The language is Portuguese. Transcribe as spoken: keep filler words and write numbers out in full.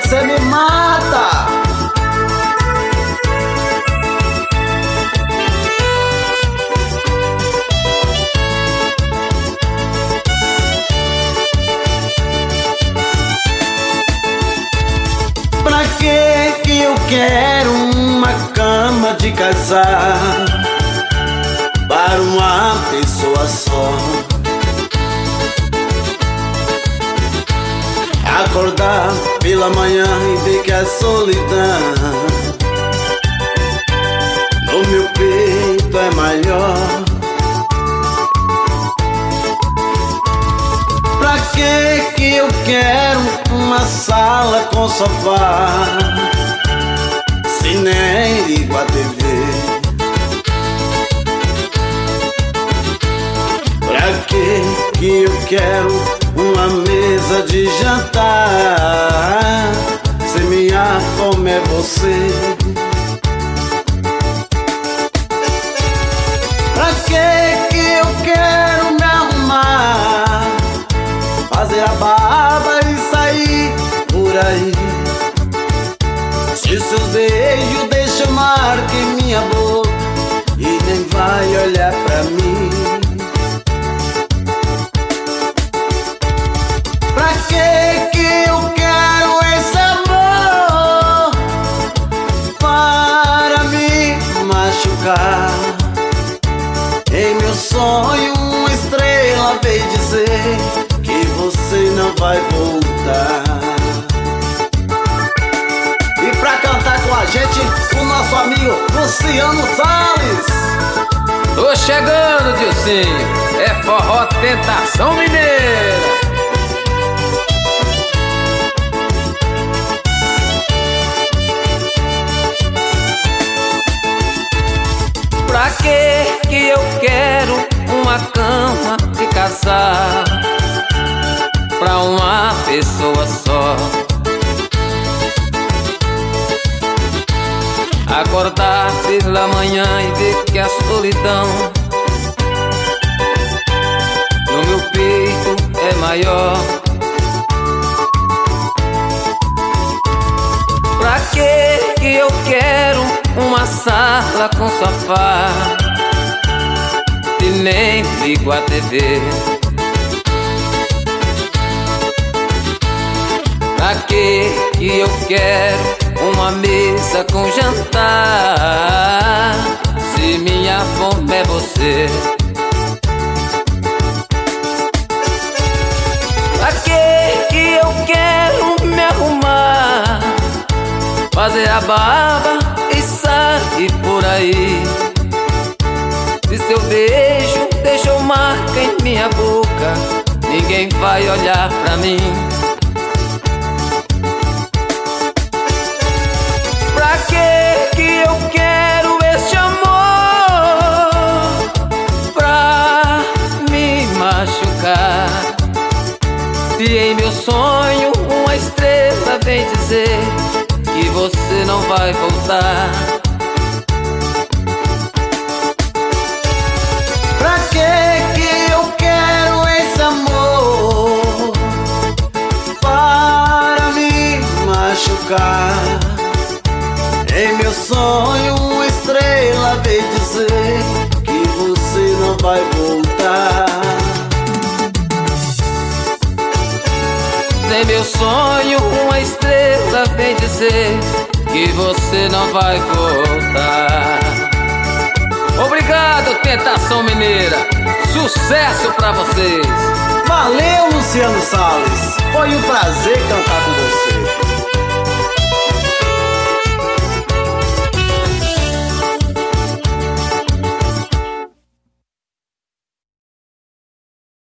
cê me mata. Pra que que eu quero uma cama de casar para uma pessoa só? Acordar pela manhã e ver que a solidão no meu peito é maior. Pra que que eu quero uma sala com sofá se nem ligo a T V? Pra que que eu quero uma mesa de jantar se minha fome é você? Pra que que eu quero me arrumar, fazer a barba e sair por aí, se seus beijos deixam marca em minha boca e nem vai olhar pra mim? Pra que que eu quero esse amor para me machucar? Em meu sonho uma estrela veio dizer que você não vai voltar. E pra cantar com a gente, o nosso amigo Luciano Salles. Tô chegando, Dilcinho, é forró Tentação Mineira. Pra que que eu quero uma cama de casar pra uma pessoa só? Acordar pela manhã e ver que a solidão no meu peito é maior. Pra que que eu quero uma sala com sofá e nem ligo a T V? Pra que que eu quero uma mesa com jantar se minha fome é você? Pra que que eu quero me arrumar, fazer a barba e sair por aí, se seu beijo deixou marca em minha boca, ninguém vai olhar pra mim? Pra que que eu quero este amor pra me machucar? Se em meu sonho uma estrela vem dizer que você não vai voltar. Pra que que eu quero esse amor para me machucar? Em meu sonho uma estrela veio dizer que você não vai voltar. Em meu sonho uma estrela vem dizer que você não vai voltar. Obrigado, Tentação Mineira, sucesso pra vocês. Valeu, Luciano Salles, foi um prazer cantar com